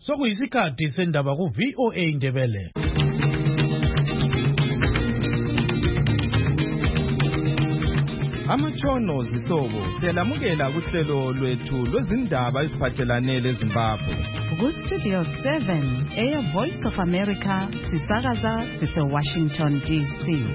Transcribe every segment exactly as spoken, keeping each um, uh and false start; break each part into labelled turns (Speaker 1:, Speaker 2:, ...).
Speaker 1: Sokuyisikhathi sendaba ku V O A Ndebele.
Speaker 2: Amatshono zihlobo siyalamukela kuhlelo lwethu lwezindaba eziphathelane leZimbabwe.
Speaker 3: Ku Studio seven, Air Voice of America, sisakaza sise Washington D C.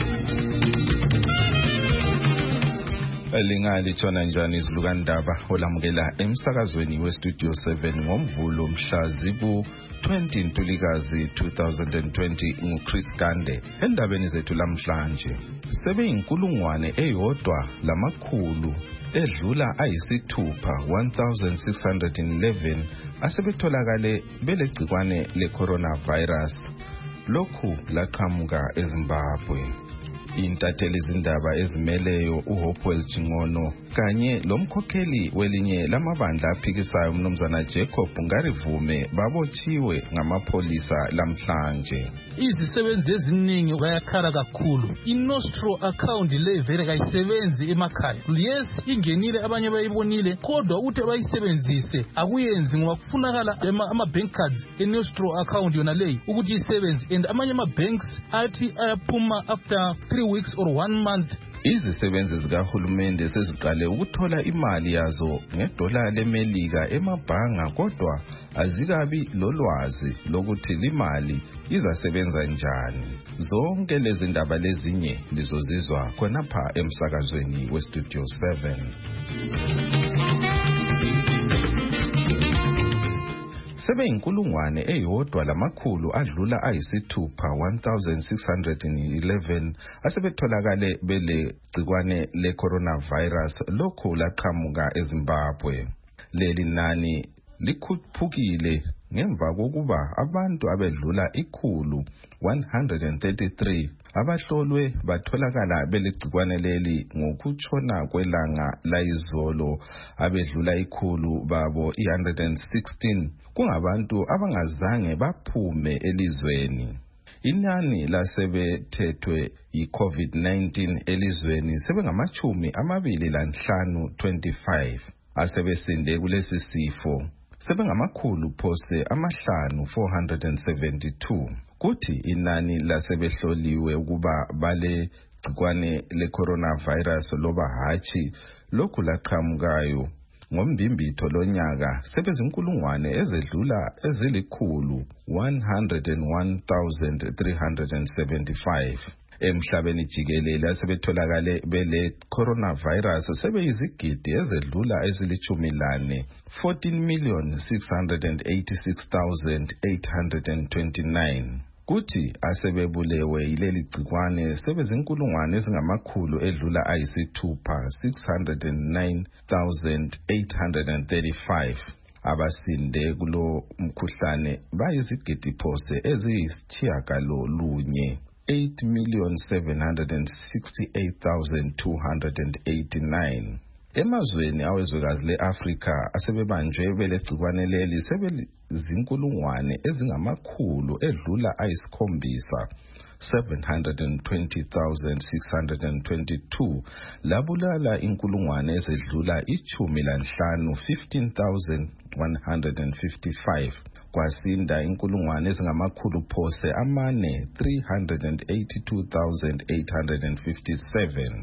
Speaker 2: Elingali tshona njani izilukandaba olamukela emsakazweni we Studio seven ngomvulo mhla zibu twenty Ntulikazi two thousand twenty nguChris Gande. Endabeni zethu lamhlanje sebe inkulungwane eyodwa lamakhulu edlula ayisithupha one thousand six hundred eleven asebetholakale belegcikwane le-coronavirus. Lokhu laqhamuka eZimbabwe. Intatheli izindaba ezimeleyo uHopewell Chingono kanye lomkhokheli welinye lamabandla aphikisayo umnumzana Jacob Ngarivume babotshiwe ngamapolisa lamhlanje.
Speaker 4: Izisebenzi eziningi bayakhala kakhulu. iNostro account le vele kayisebenzi emakhaya. Yes, ingenile abanye bayibonile kodwa ukuthi bayisebenzise akuyenzi ngoba kufunakala ama bank cards eNostro account yona leyi ukuthi isebenze, and amanye ama banks athi ayaphuma after three weeks or one month.
Speaker 2: Izisebenzi zikahulumende seziqale ukuthola imali yazo ngedola leMelika emabhanga kodwa azikabi lolwazi lokuthi limali izasebenza njani. Zonke lezi ndaba lezinye lizozizwa khonapha emsakazweni we Studio seven. Sebe inkulungwane eyodwa lamakhulu adlula ayisithupha one thousand six hundred eleven asebetholakale bele gcikwane le-coronavirus. Lokhu laqhamuka eZimbabwe. Leli nani likhuphukile ngemva kokuba abantu abedlula ikhulu one hundred thirty-three abahlolwe batholakala belegcikwane leli ngokutshona kwelanga layizolo. Abedlula ikhulu babo one hundred sixteen kungabantu abangazange baphume elizweni. Inani lasebethethwe yi-COVID nineteen elizweni sebengamachumi amabili lanhlanu twenty-five asebesinde kulesi sifo. Sebengamakhulu phose amahlanu four hundred seventy-two. Kuthi inani lasebehloliwe ukuba bale gcikwane le-coronavirus loba hatshi lokhu laqhamukayo ngombimbitho lonyaka sebezinkulungwane ezedlula ezilikhulu one hundred one thousand three hundred seventy-five. Emhlabeni jikelele asebetholakale bele coronavirus sebeyizigidi ezedlula ezilichumi lane fourteen million six hundred eighty-six thousand eight hundred twenty-nine. Kuthi asebebulewe yileli gcikwane sebezinkulungwane ezingamakhulu edlula ayisithupha six hundred nine thousand eight hundred thirty-five. Abasinde kulo mkhuhlane bayizigidi phose eziyisitshiyagalolunye eight million seven hundred sixty-eight thousand two hundred eighty-nine. Emazweni awezwekazi le-Afrika asebebanjwe belegcikwane leli sebezinkulungwane ezingamakhulu edlula ayisikhombisa seven hundred twenty thousand six hundred twenty-two labulala inkulungwane ezedlula ichumi lanhlanu fifteen thousand one hundred fifty-five. Kwasinda inkulungwane ezingamakhulu phose amane three hundred eighty-two thousand eight hundred fifty-seven.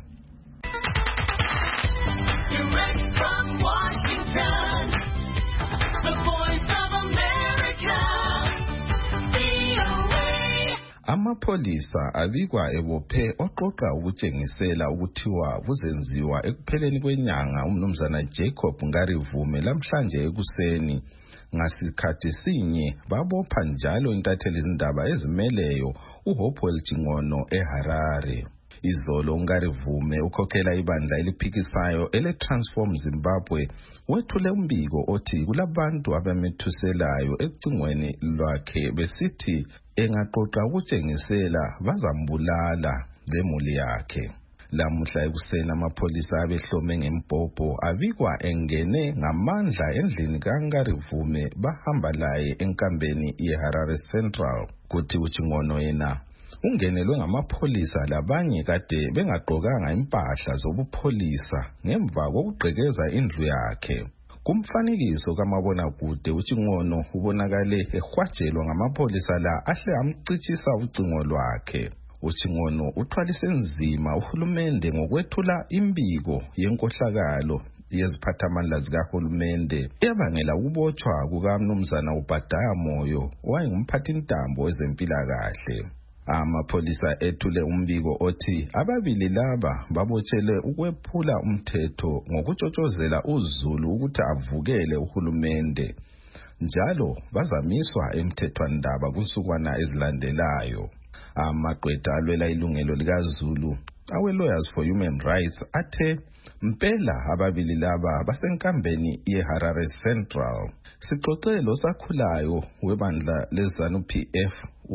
Speaker 5: Direct from Washington, the Voice of America, V O A.
Speaker 2: Amapolisa abikwa ebophe oqoqa ukutshengisela ukuthiwa kuzenziwa ekupheleni kwenyanga umnumzana Jacob Ngarivume lamhlanje ekuseni. Ngasikhathi sinye babopha njalo intatheli izindaba ezimeleyo uHopewell Chingono eHarare. Izolo Ngarivume ukhokhela ibandla eliphikisayo ele-Transform Zimbabwe wethule umbiko othi kulabantu abamethuselayo ecingweni lwakhe besithi engaqoqa ukutshengisela bazambulala lemuli yakhe. Lamuhla ekuseni amapolisa abehlome ngembhobho abikwa engene ngamandla endlini kaNgarivume bahamba laye enkambeni yeHarare Central. Kuthi uChingono yena ungenelwe ngamapholisa labanye kade bengaqokanga impahla zobupholisa ngemva kokugqekeza indlu yakhe. Kumfanekiso kamabonakude uChingono ubonakale ehwajelwa ngamapholisa la ahle amcitshisa ucingo lwakhe. uChingono uthwalise nzima uhulumende ngokwethula imbiko yenkohlakalo yeziphathamandla zikahulumende eyabangela ukubotshwa kukaMnumzana uBhadaya Moyo owayengumphathintambo wezempilakahle. Amapholisa ethule umbiko othi ababili laba babotshele ukwephula umthetho ngokutshotshozela uZulu ukuthi avukele uhulumende. Njalo bazamiswa emthethwandaba kunsukwana ezilandelayo. Amaqwetha alwela ilungelo likaZulu awe Lawyers for Human Rights athe mpela ababili laba basenkambeni yeHarare Central. Sixoxele losakhulayo webandla leZANU P F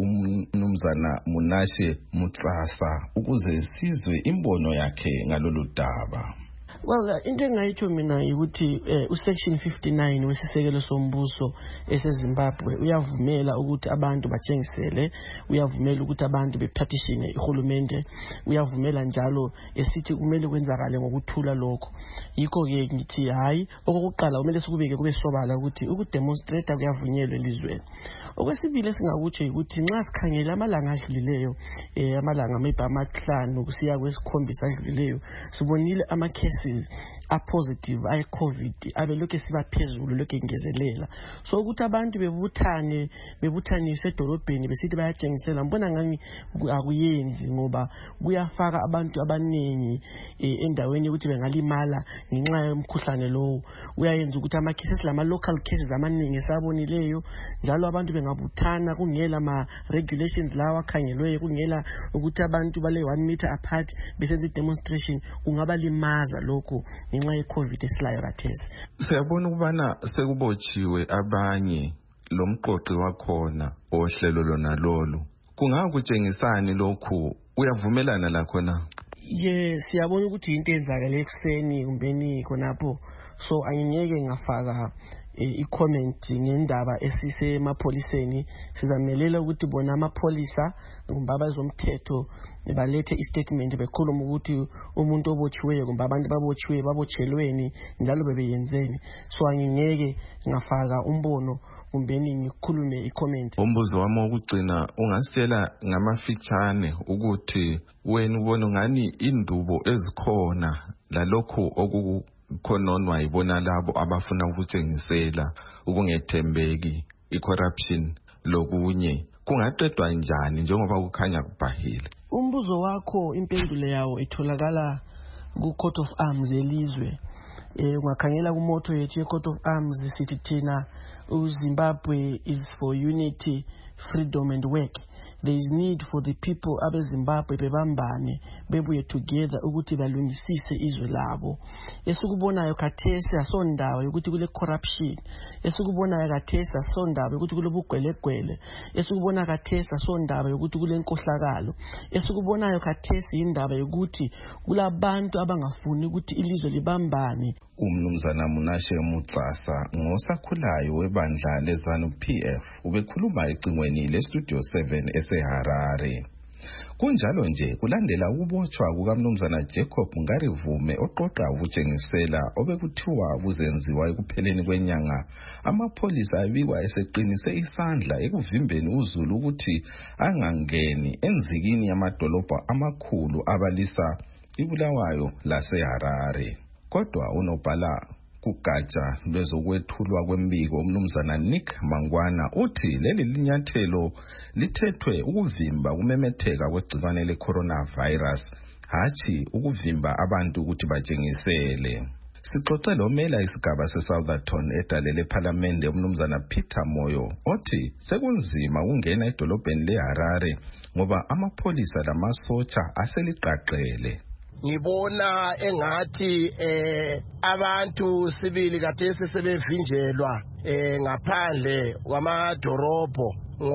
Speaker 2: uMnumzana Munashe Mutsasa ukuze sizwe imbono yakhe ngalolu daba.
Speaker 6: Well, uh, into engayitsho mina ukuthi uh, usection fifty-nine wesisekelo sombuso eseZimbabwe uyavumela ukuthi abantu batshengisele, uyavumela ukuthi abantu bepetitione ihulumende, uyavumela njalo esithi kumele kwenzakale ngokuthula lokho. Yikho ke ngithi hayi okokuqala kumele sikubeke kube sobala ukuthi ukudemonstrate kuyavunyelwa elizweni. Okwesibili esingakutsho ukuthi nxa sikhangela amalanga adlulileyo eh amalanga maybe amahlanu kusiya kwesikhombisa adlulileyo sibonile ama cases a positive ay COVID abelokhe siba phezulu lokho ngezelela. So ukuthi abantu bebuthane bebuthanise edolobheni besithi bayatshengisela mbona ngani akuyenzi ngoba kuyafaka abantu abaningi endaweni ukuthi bengalimala ngenxa yomkhuhlane lo. Uyayenza ukuthi ama cases lama local cases amaningi esabonileyo njalo abantu bengabuthana kungela ma regulations lawa akhangelwe kungela ukuthi abantu bale one meter apart besenza demonstration ungaba limaza lokho ngenxa ye COVID esilayo kathesi.
Speaker 2: Siyabona ukubana sekubotshiwe abanye lomqoqi wakhona ohlelo lona lolu. Kungakutshengisani lokhu uyavumelana lakho na?
Speaker 6: Yes, siyabona ukuthi into enzakale ekseni kumbeni khonapho. So angingeke ngafaka i-comment ngendaba esise emapholiseni. Sizamelela ukuthi bona amapholisa kumbaba zomthetho balethe istatement bekhuluma ukuthi umuntu obotshiweyo kumbe abantu babotshiwe babotshelweni njalo bebeyenzeni. So angingeke ngafaka umbono kumbeni ngikhulume i-comment.
Speaker 2: Umbuzo wami wokugcina ungasitshela ngamafitshane ukuthi wena ubona ngani indubo ezikhona lalokho oku khononwa ibona labo abafuna ukutshengisela ukungethembeki icorruption lokunye kungaqedwa njani njengoba kukhanya kubhahile?
Speaker 6: Umbuzo wakho impendulo yawo itholakala ku Court of Arms elizwe. Eh ungakhangela ku motto yethu Court of Arms sithi thina uZimbabwe is for unity, freedom and work. There is need for the people abe Zimbabwe bebambane bebuye together ukuthi balungisise izwe labo. Esikubonayo khathesi asondawo ukuthi kule corruption, esikubonayo khathesi asondawo ukuthi kule bugwelegwele, esikubona khathesi asondawo ukuthi kule nkohlakalo, esikubonayo khathesi indaba yokuthi kulabantu abangafuni ukuthi ilizwe libambane.
Speaker 2: Umnumzana Munashe Mutsasa ngosakhulayo webandla leZANU P F ubekhuluma ecingweni leStudio seven eseHarare. Kunjalo nje kulandela ukubotshwa kukaMnumzana Jacob Ngarivume oqoqa ukutshengisela obekuthiwa kuzenziwa ekupheleni kwenyanga, amapholisa abikwa eseqinise isandla ekuvimbeni uZulu ukuthi angangeni enzikini yamadolobha amakhulu abalisa iBulawayo laseHarare. Kodwa unobhala kugatsha lwezokwethulwa kwembiko uMnumzana Nick Mangwana uthi leli linyathelo lithethwe ukuvimba kumemetheka kwegcikwane le-coronavirus, hathi ukuvimba abantu ukuthi batshengisele. Sixoxe lomela isigaba seSoutherton edalele eParliament uMnumzana Peter Moyo othi sekunzima ukungena edolobheni leHarare ngoba amapholisa lamasotsha aseliqaqele.
Speaker 7: Ngibona engathi eh abantu sibili kathesi sebevinjelwa eh ngaphandle kwamadorobho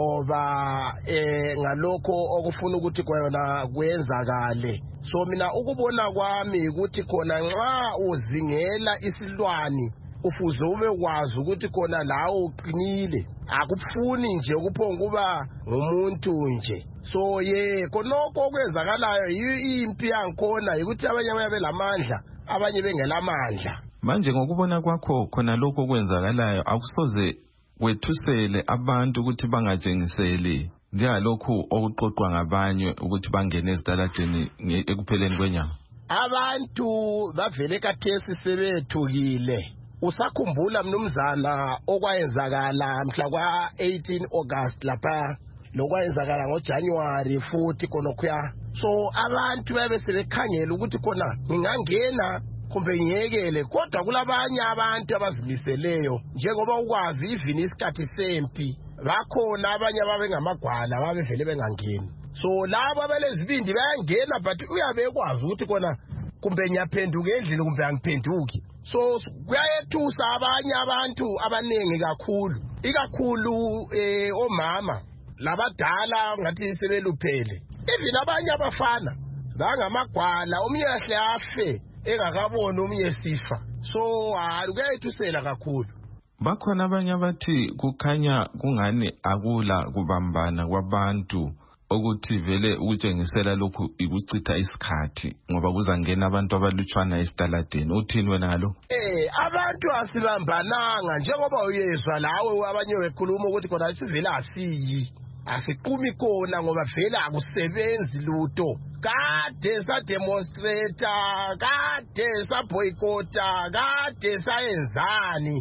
Speaker 7: ngoba eh ngalokho okufuna ukuthi kwayona kwenzakale. So mina ukubona kwami ukuthi khona nxa uzingela isilwani ufuze ube kwazi ukuthi khona lawo uqinile, akufuni nje kuphonga kuba ngumuntu nje. So ye konoko okwenzakalayo impi yankhona ukuthi abanye babe lamandla abanye bengelamandla.
Speaker 2: Manje ngokubona kwakho khona lokho okwenzakalayo akusoze wethusele abantu ukuthi bangatshengiseli njengalokhu okuqoqwa ngabanye ukuthi bangene ezitaladeni ekupheleni kwenyanga.
Speaker 7: Abantu bavele kathesi sebethukile. Usakhumbula mnumzana okwayenzakala mhla kwa eighteen August lapha lokwayenzakala ngoJanuary futhi konokhuya. So abantu babe sebekhangela ukuthi khona ngingangena kumbe ngiyekele, kodwa kulabanye abantu abazimiseleyo njengoba ukwazi even isikhathi sempi bakhona abanye ababe ngamagwala babevele bengangeni. So labo abelezibindi bayangena but uyabe ekwazi ukuthi khona kumbe ngiyaphenduka endlini kumbe angiphenduki. So kuyayethusa abanye abantu abanengi kakhulu, ikakhulu eh omama labadala ngathi sebeluphele, even abanye abafana bangamagwala, omunye yahle afe engakabona omunye sifa. So kuyayethusela kakhulu.
Speaker 2: Bakhona abanye abathi kukhanya kungani akula kubambana kwabantu ukuthi vele ukutshengisela lokhu ikuchitha isikhathi ngoba kuzangena abantu abalutshwana esitaladeni. Uthini wena ngalo?
Speaker 7: Eh abantu asibambananga njengoba uyezwa lawe abanye bekhuluma ukuthi khona sivela asiyi asiqhumi khona ngoba vele akusebenzi lutho. Kade sa demonstrator, kade sa boycotta, kade sayenzani.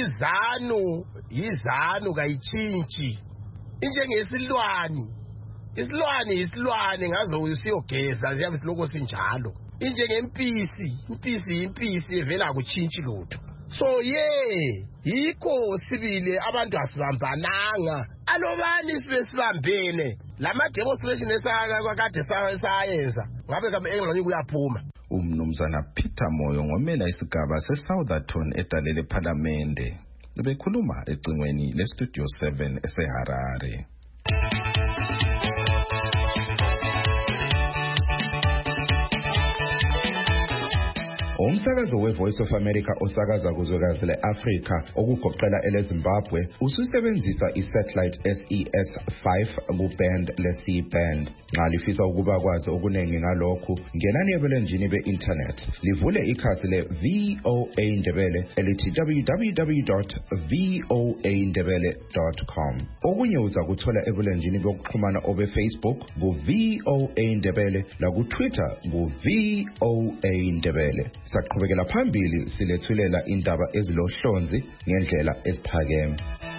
Speaker 7: Izanu izanu kayitshintshi injengesilwani. Isilwane isilwane ngazo usiyogeza ziyabe siloko sinjalo. Injengempisi, impisi impisi evela kutshintshi lutho. So yeah, yikho sibile abantu asibambananga. Alobani sibe sibambene. Lama demonstration esaka kwakade sayenza ngabe kabe engxenye kuyaphuma.
Speaker 2: Umnumzana Peter Moyo ngomela isigaba seSoutherton edalele eParliamente bekhuluma ecingweni leStudio seven eseHarare.
Speaker 8: Umsakazo weVoice of America osakaza kuzwekazi leAfrika okugoqela eleZimbabwe ususebenzisa isatellite S E S five kuband le-C band. Nxa lifisa ukuba kwazi okunengi ngalokhu, ngenani ebulenjini be-internet livule ikhasi le-V O A Ndebele elithi w w w dot v o a ndebele dot com. Okunye uza kuthola ebulenjini bokuxhumana obe-Facebook ku-V O A Ndebele laku-Twitter ku-V O A Ndebele. Saqhubekela phambili silethulela indaba ezilohlonzi ngendlela esiphakeme.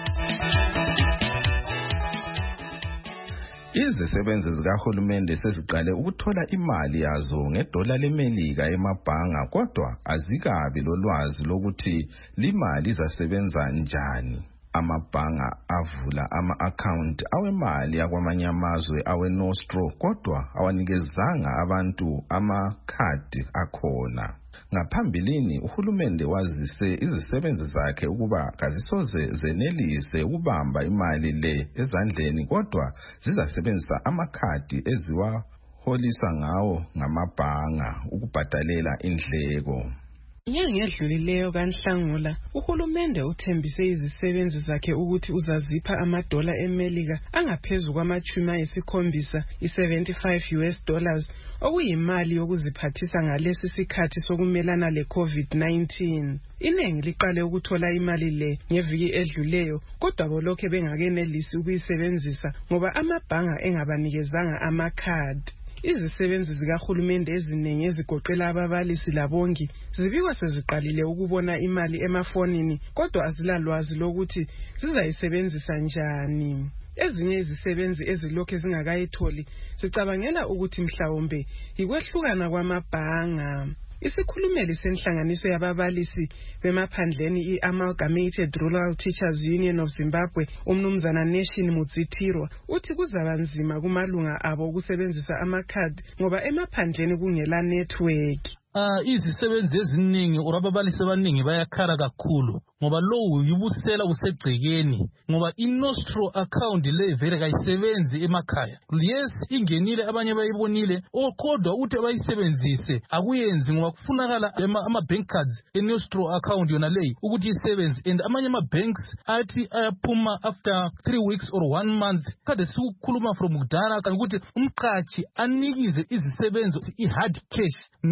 Speaker 2: Izisebenzi zikahulumende seziqale ukuthola imali yazo ngedola leMelika emabhanga, kodwa azikabi lolwazi lokuthi limali izasebenza njani. Amabhanga avula ama-account awemali yakwamanye amazwe awe-Nostro, kodwa awanikezanga abantu amakhadi akhona. Ngaphambilini uhulumende wazise izisebenzi zakhe ukuba kazisoze zenelise ukubamba imali le ezandleni, kodwa zizasebenzisa amakhadi eziwaholisa ngawo ngamabhanga ukubhadalela indleko.
Speaker 9: Inyanga edlulileyo kaNhlangula, uhulumende uthembise izisebenzi zakhe ukuthi uzazipha amadola eMelika angaphezu kwamachumi ayisikhombisa i-seventy-five U S dollars okuyimali yokuziphathisa ngalesi sikhathi sokumelana le-COVID nineteen. Inengi liqale ukuthola imali le ngeviki edluleyo, kodwa bolokhe bengakenelisi ukuyisebenzisa ngoba amabhanga engabanikezanga amakhadi. Izisebenzi zikahulumende eziningi ezigoqela ababalisi labongi zibikwa seziqalile ukubona imali emafonini, kodwa azilalwazi lokuthi zizayisebenzisa njani. Ezinye izisebenzi ezilokhe zingakayitholi zicabangela ukuthi mhlawumbe yikwehlukana kwamabhanga. Isikhulumeli senhlanganiso yababalisi bemaphandleni i-Amalgamated Rural Teachers Union of Zimbabwe, umnumzana Nation Mutsitirwa, uthi kuzaba nzima kumalunga abo ukusebenzisa amakhadi ngoba emaphandleni kungela network.
Speaker 4: Ah izisebenzi eziningi orababalisi abaningi bayakhala kakhulu ngoba lowo yibusela usegcekeni ngoba iNostro account le vele kayisebenzi emakhaya. Yes ingenile abanye bayibonile okodwa uthi bayisebenzise akuyenzi ngoba kufunakala ama bank cards eNostro account yona leyi ukuthi isebenze, and amanye ama banks athi ayaphuma after three weeks or one month. Kade sikukhuluma from kudala ukuthi umqhathi anikize izisebenzi i hard cash, not low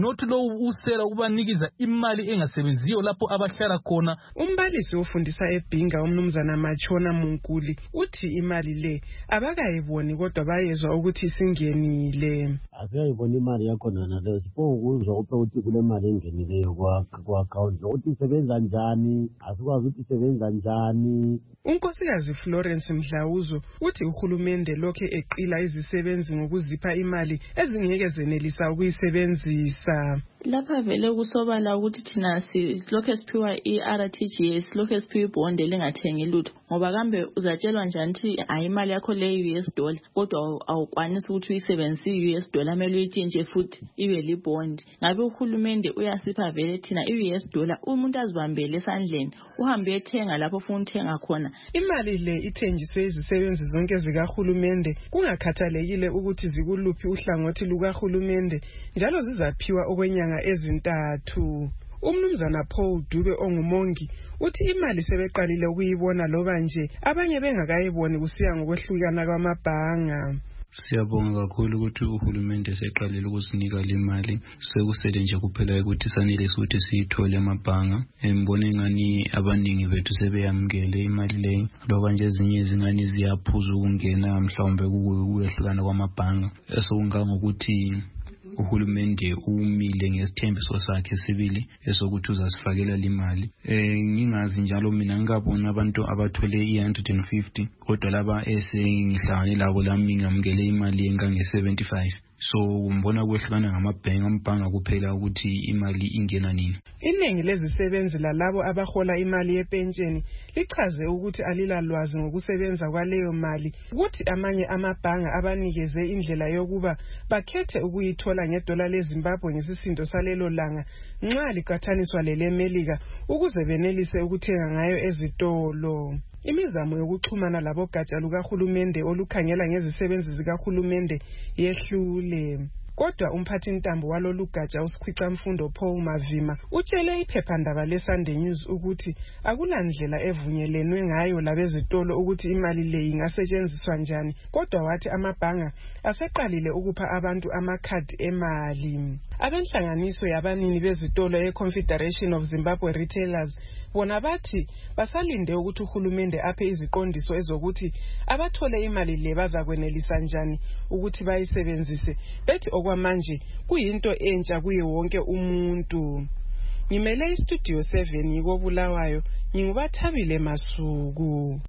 Speaker 4: usela ukubanikiza imali engasebenziyo lapho abahlala khona.
Speaker 9: Umbalisi ofundisa eBhinga umnumzana Machona Munkuli uthi imali le abakayiboni kodwa bayezwa ukuthi isingenile.
Speaker 10: Asiyayibona imali yakhona naleyo sipokuzwa kuphe ukuthi kule mali engenileyo kwa account ukuthi isebenza njani, asikwazi ukuthi isebenza njani.
Speaker 9: Unkosikazi Florence Mhlawuzo uthi uhulumende lokhe eqila izisebenzi ngokuzipha imali ezingeke zenelisa ukuyisebenzisa.
Speaker 11: Lapha vele kusobala ukuthi thina silokho siphiwa i-R T G S, silokho siphiwa ibond elingathengi lutho, ngoba kambe uzatshelwa njani ukuthi ayimali yakho le U S dollar kodwa awukwanisi ukuthi uyisebenzise i-U S dollar, kumele uyitshintshe futhi ibe libond. Ngabe uhulumende uyasipha vele thina i-U S dollar, umuntu azibambele esandleni uhambe ethenga lapho ufuna uthenga khona.
Speaker 9: Imali le ithenjiswe izisebenzi zonke zikahulumende kungakhathalekile ukuthi zikuluphi uhlangothi lukahulumende, njalo zizaphiwa okwenyanga ezintathu. Umnumzana Paul Dube ongumongi uthi imali sebeqalile ukuyibona loba nje abanye bengakayiboni kusiya ngokwehlukana kwamabhanga.
Speaker 12: Siyabonga kakhulu ukuthi uhulumende seqalile ukusinika le mali, sekusele nje kuphela ukuthi sanele ukuthi siyithole amabhanga. Embone ngani abaningi bethu sebeyamukele imali le, loba nje ezinye izingane ziyaphuza ukungena mhlawumbe kuyehlukana kwamabhanga. Esokunga ngokuthi uhulumende umile ngesithembiso sakhe sibili esokuthi uzasifakela imali. Eh ngingazi njalo mina ngikabona abantu abathole i one hundred fifty kodwa laba esengihlangane labo lami ngamukele imali engange seventy-five. So umbona kwehlukana ngamabhenki ambhanga kuphela ukuthi imali ingena nini.
Speaker 9: Iningi lezisebenzi lalabo abahola imali yepensheni lichaze ukuthi alilalwazi ngokusebenza kwaleyo mali, ukuthi amanye amabhanga abanikeze indlela yokuba bakhethe ukuyithola ngedola leZimbabwe ngesisindo salelo langa nxa liqathaniswa lelemelika ukuze benelise ukuthenga ngayo ezitolo. Imizamo yokuxhumana labogatsha lukahulumende olukhangela ngezisebenzi zikahulumende yehlule. Kodwa umphathi ntambo walolu gatsha usikhwicamfundo Paul Mavima utshele iphephandaba leSunday News ukuthi akulandlela evunyelenwe ngayo labezitolo ukuthi imali le ingasetshenziswa njani, kodwa wathi amabhanga aseqalile ukupha abantu amakhadi emali. Abenhlanganiso yabanini bezitolo eConfederation of Zimbabwe Retailers bona bathi basalinde ukuthi uhulumende aphe iziqondiso ezokuthi abathole imali le bazakwenelisa njani ukuthi bayisebenzise, bethi okwamanje kuyinto entsha kuye wonke umuntu. Ngimele iStudio seven yikobulawayo, ngingubathabile Masuku.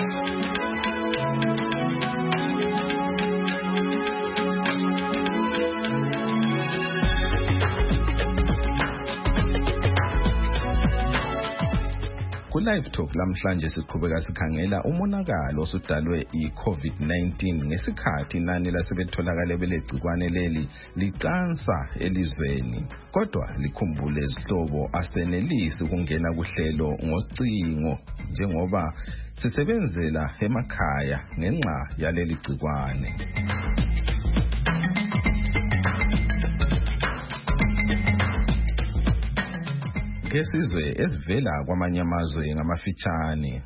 Speaker 2: Ku-Live Talk lamhlanje siqhubeka sikhangela umonakalo osudalwe i-COVID nineteen ngesikhathi inani lasebetholakale belegcikwane leli liqansa elizweni. Kodwa likhumbule izihlobo asenelisi ukungena kuhlelo ngocingo njengoba sisebenzela emakhaya ngenxa yaleli gcikwane. Kesizwe esivela kwamanye amazwe ngamafitshane.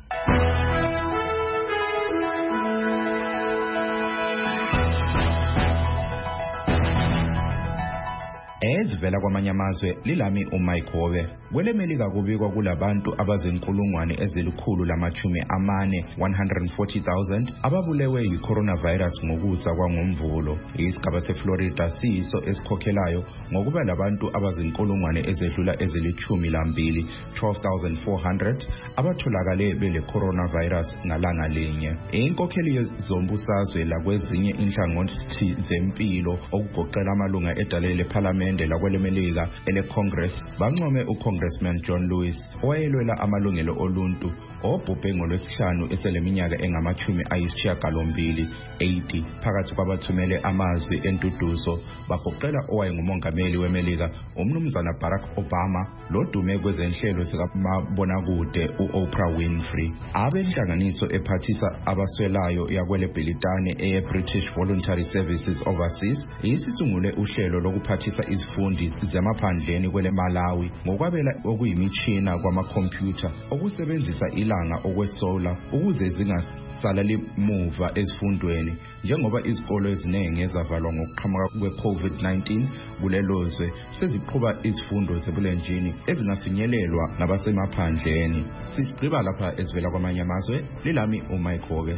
Speaker 2: Ezivela kwamanye amazwe lilami uMike Howe. Kwelemelika kubikwa kulabantu abazinkulungwane ezilikhulu lamachumi amane one hundred forty thousand ababulewe yi-coronavirus ngokusa kwangomvulo. Isigaba seFlorida siyiso esikhokhelayo ngokuba labantu abazinkulungwane ezedlula ezilichumi lambili twelve thousand four hundred abatholakale bele coronavirus ngalanga linye. Inkokheli zombusazwe lakwezinye inhlangothi zempilo okugoqela amalunga edalele parliament lakwelemelika ele-Congress bancome uCongressman John Lewis owayelwela amalungelo oluntu obhubhe ngolwesihlanu eseleminyaka engamachumi ayisishiyagalombili eighty phakathi kwabathumele amazwi entuduzo bagoqela owayengumongameli wemelika umnumzana Barack Obama lodume kwezenhlelo zikamabonakude u-Oprah Winfrey. Abenhlanganiso ephathisa abaswelayo yakwele Bhelitane eye-British Voluntary Services Overseas isisungule uhlelo lokuphathisa
Speaker 8: izifundi zemaphandleni kwele Malawi ngokwabela okuyimitshina kwamakhompyutha okusebenzisa ilanga okwesola ukuze zingasalali muva ezifundweni njengoba izikolo eziningi ezavalwa ngokuqhamuka kwe-COVID nineteen kulelozwe seziqhuba izifundo zebulenjini ezingafinyelelwa nabasemaphandleni. Sigqiba lapha ezivela kwamanye amazwe, lilami uMayikhove.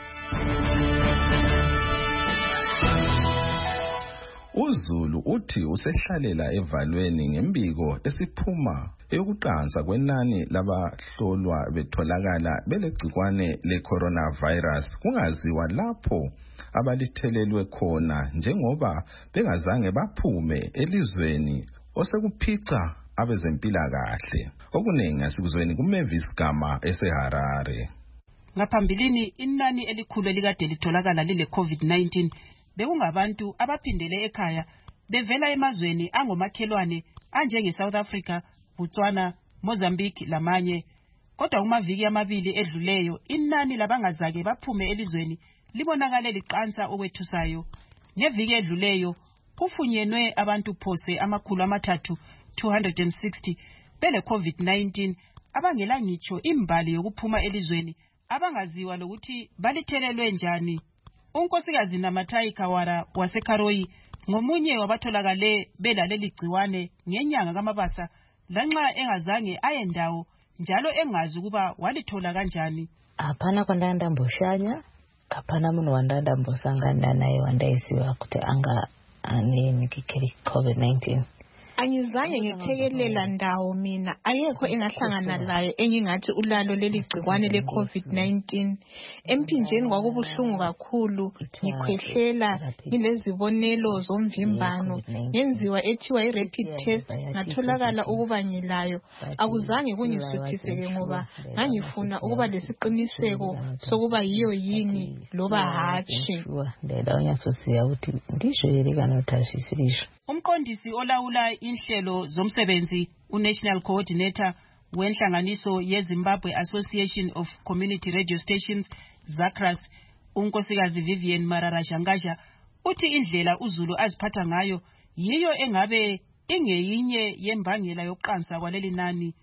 Speaker 2: uZulu uthi usehlalela evalweni ngembiko esiphuma eyokuqansa kwenani labahlolwa betholakala belegcikwane le-coronavirus kungaziwa lapho abalithelelwe khona njengoba bengazange baphume elizweni osekuphica abezempilakahle. Okuningi asikuzweni kuMavis Gama eseHarare.
Speaker 13: Ngaphambilini inani elikhulu elikade litholakala lile COVID nineteen bekungabantu abaphindele ekhaya bevela emazweni angomakhelwane anjenge South Africa, Botswana, Mozambique lamanye. Kodwa kumaviki amabili edluleyo inani labangazake baphume elizweni libonakale liqansa okwethusayo. Ngeviki edluleyo kufunyenwe abantu phose amakhulu amathathu two hundred sixty bele COVID nineteen abangela ngitsho imbali yokuphuma elizweni abangaziwa lokuthi balithelelwe njani. Unkosikazi Namathai Kawara waseKaroyi ngomunye wabatholakale belaleli gciwane ngenyanga kaMabasa lanxa engazange ayendawo njalo engazi ukuba walithola kanjani.
Speaker 14: Hapana kwandanda mboshanya, hapana munhu wandanda mbosangana naye wandaisiwa kuti anga ane COVID nineteen.
Speaker 15: Angizange ngithekelela ndawo mina ayekho engahlangana laye engingathi ulalo leli gcikwane le COVID nineteen. Emphinjeni kwakubuhlungu kakhulu, ngikhwehlela ngilezibonelo zomvimbano, ngenziwa ethiwa i-rapid test ngatholakala ukuba ngilayo. Akuzange kungisuthiseke ngoba ngangifuna ukuba lesiqiniseko sokuba yiyo yini loba hatshi.
Speaker 13: Umqondisi olawula inhlelo zomsebenzi uNational Coordinator wenhlanganiso yeZimbabwe Association of Community Radio Stations ZACRAS unkosikazi Vivian Mararashangasha uthi indlela uZulu aziphatha ngayo yiyo engabe ingeyinye yembangela yokuqansa kwaleli nani.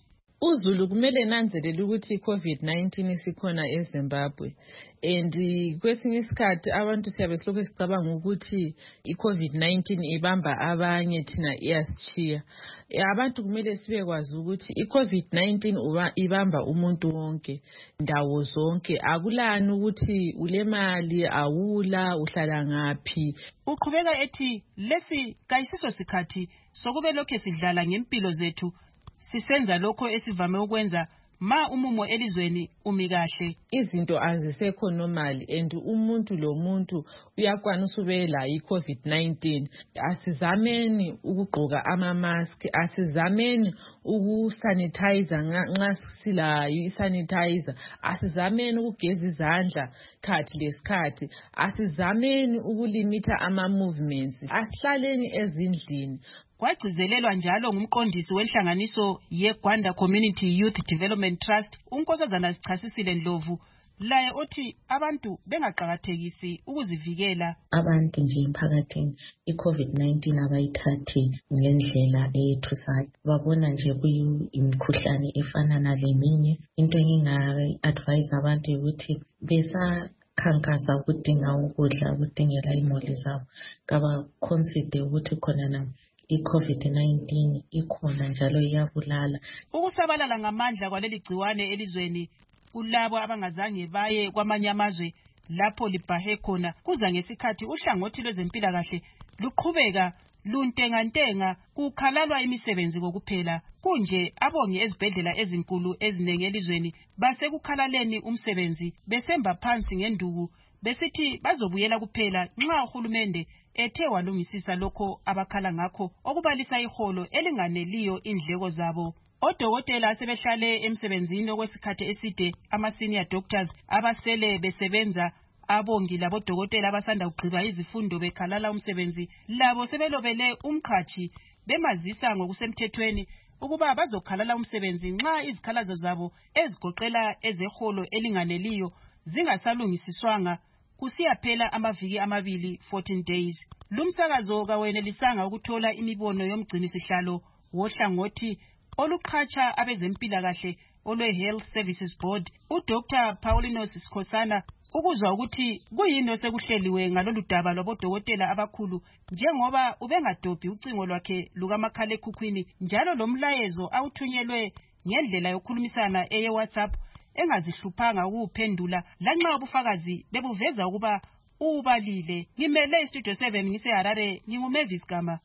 Speaker 16: uZulu kumele nanzelele ukuthi iCovid nineteen isikhona eZimbabwe and kwesinye isikhathi abantu siyabe silokhu sicabanga ukuthi iCovid nineteen ibamba abanye thina iyasitshiya. Abantu kumele sibekwazi ukuthi iCovid nineteen ibamba umuntu wonke ndawo zonke, akulani ukuthi ulemali awula uhlala ngaphi.
Speaker 13: Uqhubeka ethi lesi kayisiso sikhathi sokube lokho sidlala ngempilo zethu, sisenza lokho esivame ukwenza ma umumo elizweni umi kahle.
Speaker 16: Izinto azisekho normal and umuntu lo muntu uyakwanisa ubela iCovid nineteen. Asizameni ukugqoka ama mask, asizameni ukusanitizer nxa silayo isanitizer, asizameni ukugeza izandla khathi lesikhathi, asizameni ukulimita ama movements, asihlaleni ezindlini.
Speaker 13: Kwagcizelelwa njalo ngumqondisi wenhlanganiso yeGwanda Community Youth Development Trust unkosazana Sichasisile Ndlovu laye othi abantu bengaqhakathekisi ukuzivikela.
Speaker 17: Abantu nje emphakathini iCovid nineteen abayithathi ngendlela ethusayo, babona nje kuyimkhuhlane efana naleminye. Into enginga-advise abantu ukuthi besa khankasa ukudinga ukudla ukudingela imuli zabo kaba consider ukuthi khona na iCovid nineteen ikhona njalo iyabulala.
Speaker 13: Ukusabalala ngamandla kwaleli gciwane elizweni kulabo abangazange baye kwamanye amazwe lapho libhahe khona kuza ngesikhathi uhlangothi lwezempilakahle luqhubeka luntengantenga kukhalalwa imisebenzi kokuphela. Kunje abonge ezibhedlela ezinkulu ezinenge elizweni basekukhalaleni umsebenzi besemba phansi ngenduku besithi bazobuyela kuphela nxa uhulumende ethe walungisisa lokho abakhala ngakho okubalisa iholo elinganeliyo indleko zabo. Odokotela sebehlale emsebenzini okwesikhathi eside, ama senior doctors abasele besebenza, abongi labodokotela abasanda kugqiba izifundo bekhalala umsebenzi labo sebelobele umqhathi bemazisa ngokusemthethweni ukuba bazokhalala umsebenzi nxa izikhalazo zabo ezigoqela ezeholo elinganeliyo zingasalungisiswanga kusiyaphela amaviki amabili fourteen days. lumsakazo kawenelisanga ukuthola imibono yomgcini sihlalo wohlangothi oluqhatsha abezempilakahle olwe-Health Services Board uDr Paulinus Sikhosana ukuzwa ukuthi kuyini osekuhleliwe ngalolu daba lwabodokotela abakhulu njengoba ubengadobhi ucingo lwakhe lukamakhalekhukhwini njalo lomlayezo awuthunyelwe ngendlela yokukhulumisana eye WhatsApp engazihluphanga ukuphendula lanxa ubufakazi bebuveza ukuba ubalile. Ngimele istudio seven ngise Harare, nginguMavis Gama.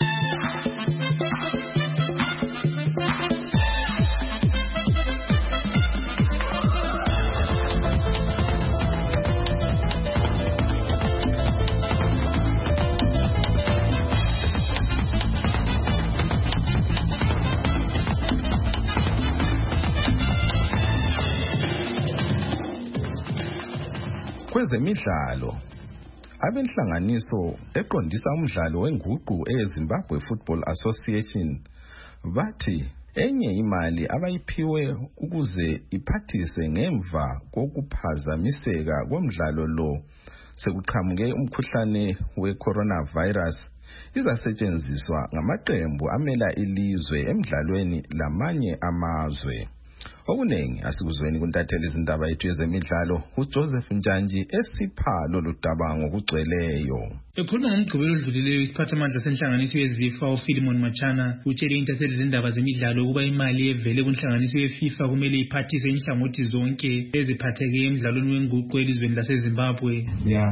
Speaker 2: Kwezemidlalo, abenhlanganiso eqondisa umdlalo wenguqu eZimbabwe Football Association bathi enye imali abayiphiwe ukuze iphathise ngemva kokuphazamiseka komdlalo lo sekuqhamuke umkhuhlane we-coronavirus izasetshenziswa ngamaqembu amela ilizwe emidlalweni lamanye amazwe. Okunengi asikuzweni kuntatheli izindaba yethu yezemidlalo uJoseph Njanji esipha lolu daba ngokugcweleyo.
Speaker 18: Ekhuluma ngomgqibelo odlulileyo isiphathamandla senhlanganiso yeZIFA uPhilimon Machana utshele intatheli izindaba zemidlalo ukuba imali evele kunhlanganiso yeFIFA kumele iphathise inhlangothi zonke eziphatheke emidlalweni wenguqu elizweni laseZimbabwe.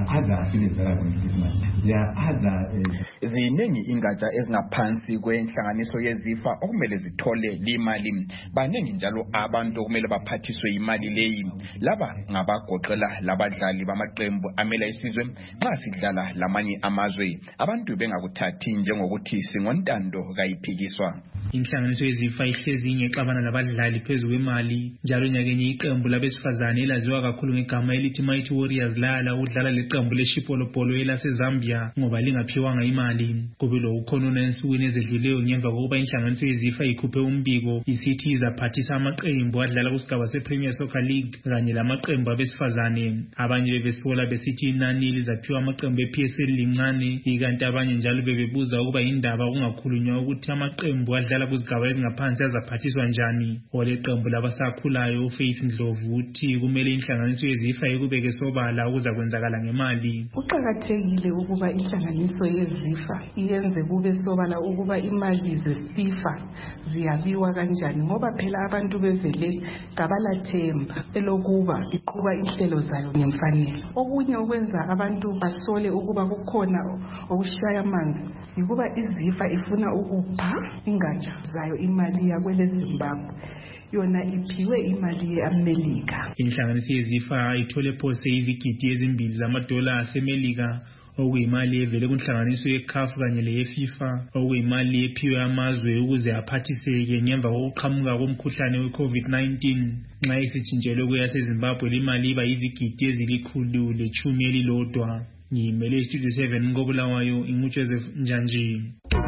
Speaker 19: Ziningi ingatsha ezingaphansi kwenhlanganiso yeZIFA okumele zithole limali. Baningi njalo abantu okumele baphathiswe imali leyi. Laba ngabagoqela labadlali bamaqembu amela isizwe nxa sidlala lamanye amazwe. Abantu bengakuthathi njengokuthi singontando kayiphikiswa.
Speaker 18: Inhlanganiso yeZIFA ihlezi ingexabana labadlali phezu kwemali njalo nyakenye iqembu labesifazane elaziwa kakhulu ngegama elithi Mighty Warriors lala udlala leqembu leshipolopolo elaseZambia ngoba lingaphiwanga imali. Kube lo ukhonona ensukwini ezedluleyo ngemva kokuba inhlanganiso yeZIFA ikhuphe umbiko isithi izaphathisa amaqembu adlala kusigaba sePremier Soccer League kanye lamaqembu abesifazane. Abanye bebesola besithi inani lizaphiwa amaqembu eP S L lincane ikanti abanye njalo bebebuza ukuba indaba kungakhulunywa ukuthi amaqembu adlala kuzigaba ezingaphansi azaphathiswa njani. Oleqembu labasakhulayo uFaith Ndlovu uthi kumele inhlanganiso yeZIFA ikubeke sobala ukuza kwenzakala ngemali.
Speaker 20: Kuqakathekile ukuba inhlanganiso yeZIFA iyenze kube sobala ukuba imali zeFIFA ziyabiwa kanjani ngoba phela abantu bevele kabalathemba elokuba iqhuba inhlelo zayo ngemfanelo. Okunye okwenza abantu basole ukuba kukhona okushaya amanzi yikuba iZIFA ifuna ukupha ingatsha zayo imali yakwele Zimbabwe yona iphiwe imali yeAmelika.
Speaker 18: Inhlanganiso yeZIFA ithole phose izigidi ezimbili zamadola aseMelika okuyimali evele kunhlanganiso yeCAF kanye leyeFIFA okuyimali ephiwe amazwe ukuze aphathiseke ngemva kokuqhamuka komkhuhlane weCovid nineteen. Nxa isitshintshelwe kuyaseZimbabwe limali iba yizigidi ezilikhulu lechumi elilodwa. Ngimele Studio seven ngobulawayo inguJoseph Njanji.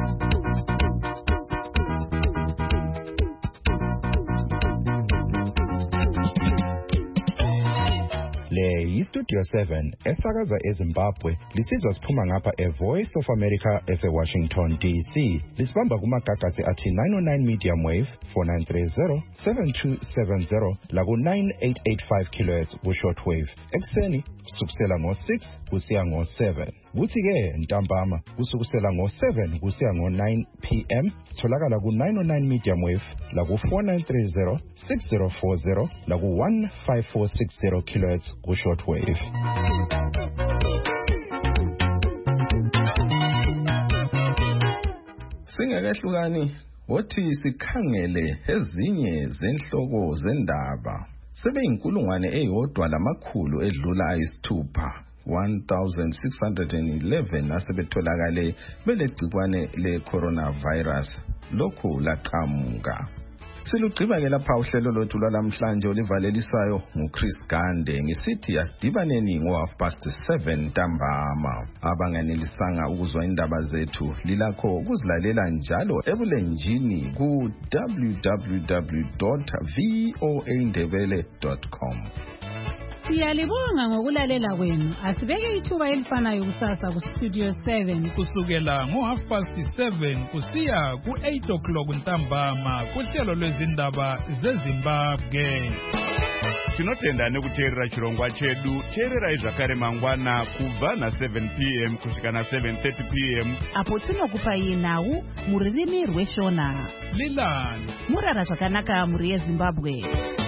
Speaker 8: Le yiStudio seven esakaza eZimbabwe lisizwa siphuma ngapha eVoice of America eseWashington D C. Lisibamba kumagagasi athi nine oh nine medium wave four nine three zero seven two seven zero laku nine eight eight five kilohertz ku shortwave. Ekseni kusukela ngo six kusiya ngo seven. Kuthi ke ntambama kusukusela ngo seven kusiya ngo nine p m sitholakala ku nine oh nine medium wave laku four nine three zero six zero four zero laku one five four six zero kilohertz ku shortwave.
Speaker 2: Singakahlukani wothi sikhangele ezinye zenhloko zendaba sebeyinkulungwane eyodwa lamakhulu edlula ayisithupha one thousand six hundred eleven asebetholakale belegcikwane le-coronavirus lokhu laqhamuka. Silugqiba ke lapha uhlelo lothu lwalamhlanje olivalelisayo nguChris Gande ngisithi asidibaneni ngo half past seven ntambama. Abanganelisanga ukuzwa indaba zethu lilakho ukuzilalela njalo ebulenjini ku w w w dot voa ndebele dot com.
Speaker 3: Siyalibonga ngokulalela kwenu. Asibeke ithuba elifanayo kusasa ku-Studio seven.
Speaker 4: Kusukela ngo-half past seven kusiya ku-eight o'clock ntambama kuhlelo lwezindaba zeZimbabwe.
Speaker 21: Tinotenda nekuteerera chirongwa chedu. Teererai zvakare mangwana kubva na seven p m kusvika na seven thirty p m
Speaker 3: apo tinokupai nhau mururimi rweshona.
Speaker 4: Lilani
Speaker 3: murara zvakanaka muri yeZimbabwe.